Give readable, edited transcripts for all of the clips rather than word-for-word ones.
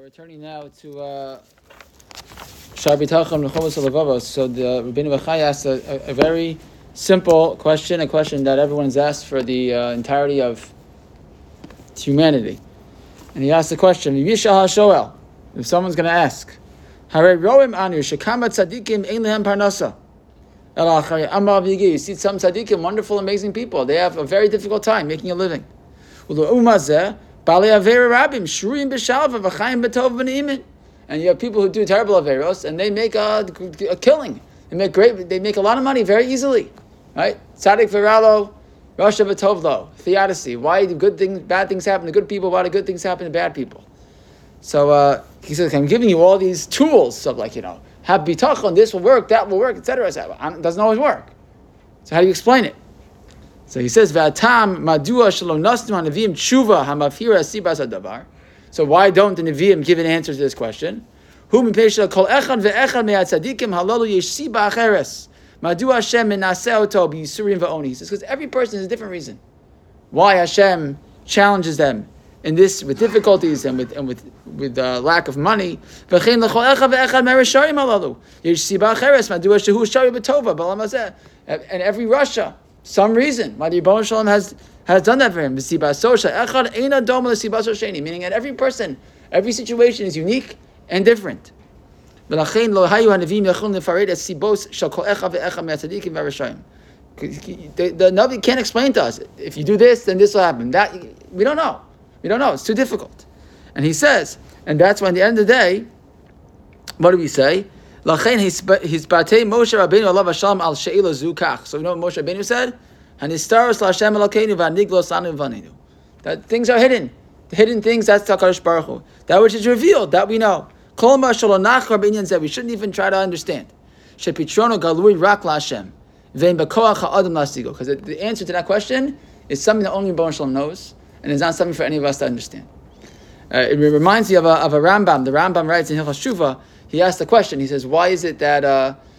Returning now to Shar B'tachon Nechomos Alavavos. So the Rabbeinu Bachai asked a very simple question, a question that everyone's asked for the entirety of humanity. And he asked the question, if someone's going to ask, you see some tzaddikim, wonderful, amazing people. They have a very difficult time making a living. And you have people who do terrible averos, and they make a killing. They make a lot of money very easily, right? Tzaddik v'ralo, Rasha v'tovlo, theodicy. Why do bad things happen to good people? Why do good things happen to bad people? So he says, I'm giving you all these tools of have bitachon, this will work, that will work, etc. It doesn't always work. So how do you explain it? So he says, "V'atam madua shalom nasnu hanavim tshuva hamafira sibas hadavar." So why don't the Nevi'im give an answer to this question? Hu mipei kol echad ve'echad me'atzadikim halalu yesh siba acheres. Madua Hashem menaseh oto b'yisurim va'oni. He says, because every person has a different reason why Hashem challenges them in this with difficulties and with lack of money. V'chein lechol echad ve'echad me'resharim halalu yesh siba acheres. Madua shehu shari b'tova b'olam hazeh. And every Rasha, some reason why the Rebbeinu Shalom has done that for him. Meaning that every person, every situation is unique and different. The Navi can't explain to us, if you do this, then this will happen. That we don't know. It's too difficult. And he says, and that's why at the end of the day, what do we say? So you know what Moshe Rabbeinu said? That things are hidden. The hidden things, that's HaKadosh Baruch Hu. That which is revealed, that we know. We shouldn't even try to understand. Because the answer to that question is something that only Rebbeinu Shalom knows, and it's not something for any of us to understand. It reminds me of a Rambam. The Rambam writes in Hilchos Shuvah. He asked the question. He says, "Why is it that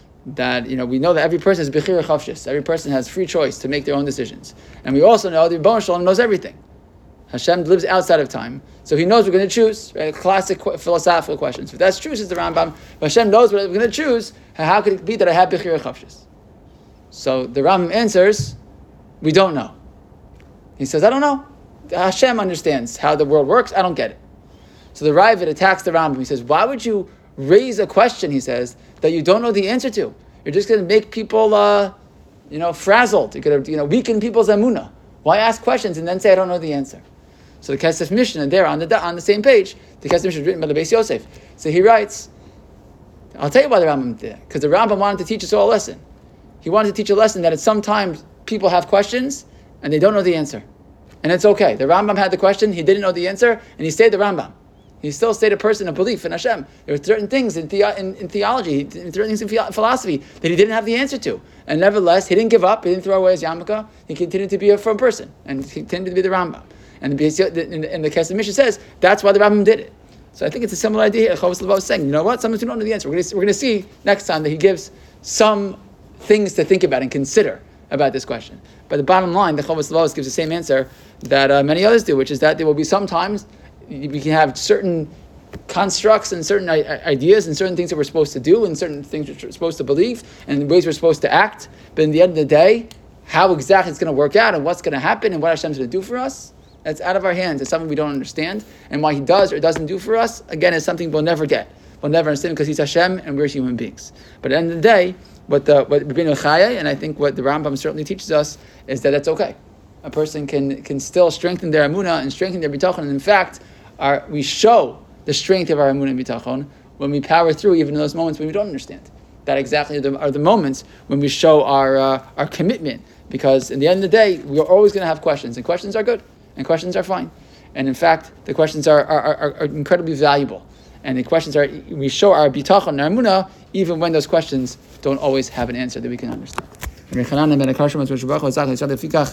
we know that every person is bechira chavshis? Every person has free choice to make their own decisions, and we also know the Rebbeinu Shalom knows everything. Hashem lives outside of time, so He knows we're going to choose." Right? Classic philosophical questions. If that's true, says the Rambam, Hashem knows what we're going to choose. How could it be that I have bechira chavshis? So the Rambam answers, "We don't know." He says, "I don't know. Hashem understands how the world works. I don't get it." So the Ravid attacks the Rambam. He says, "Why would you raise a question," he says, "that you don't know the answer to? You're just going to make people, frazzled. You're going to, weaken people's emunah. Why ask questions and then say I don't know the answer?" So the Kesef Mishnah there on the same page, the Kesef Mishnah is written by the Beis Yosef. So he writes, I'll tell you why the Rambam did that. Because the Rambam wanted to teach us all a lesson. He wanted to teach a lesson that at sometimes people have questions and they don't know the answer, and it's okay. The Rambam had the question, he didn't know the answer, and he stayed the Rambam. He still stayed a person of belief in Hashem. There were certain things in theology, certain things in philosophy that he didn't have the answer to. And nevertheless, he didn't give up. He didn't throw away his yarmulke. He continued to be a firm person. And he continued to be the Rambam. And the Kesef Mishnah says, that's why the Rambam did it. So I think it's a similar idea. Chovos Levavos was saying, you know what? Sometimes we don't know the answer. We're going to see next time that he gives some things to think about and consider about this question. But the bottom line, the Chovos Levavos gives the same answer that many others do, which is that there will be some times we can have certain constructs and certain ideas and certain things that we're supposed to do and certain things we're supposed to believe and ways we're supposed to act. But in the end of the day, how exactly it's going to work out and what's going to happen and what Hashem's going to do for us, that's out of our hands. It's something we don't understand. And why He does or doesn't do for us, again, is something we'll never get. We'll never understand because He's Hashem and we're human beings. But at the end of the day, what Rabbeinu Bachai, and I think what the Rambam certainly teaches us, is that it's okay. A person can still strengthen their emunah and strengthen their bitachon. And in fact, we show the strength of our emunah and bitachon when we power through even in those moments when we don't understand. That exactly are the moments when we show our commitment. Because in the end of the day, we are always going to have questions. And questions are good. And questions are fine. And in fact, the questions are incredibly valuable. And the questions we show our bitachon and our emunah even when those questions don't always have an answer that we can understand.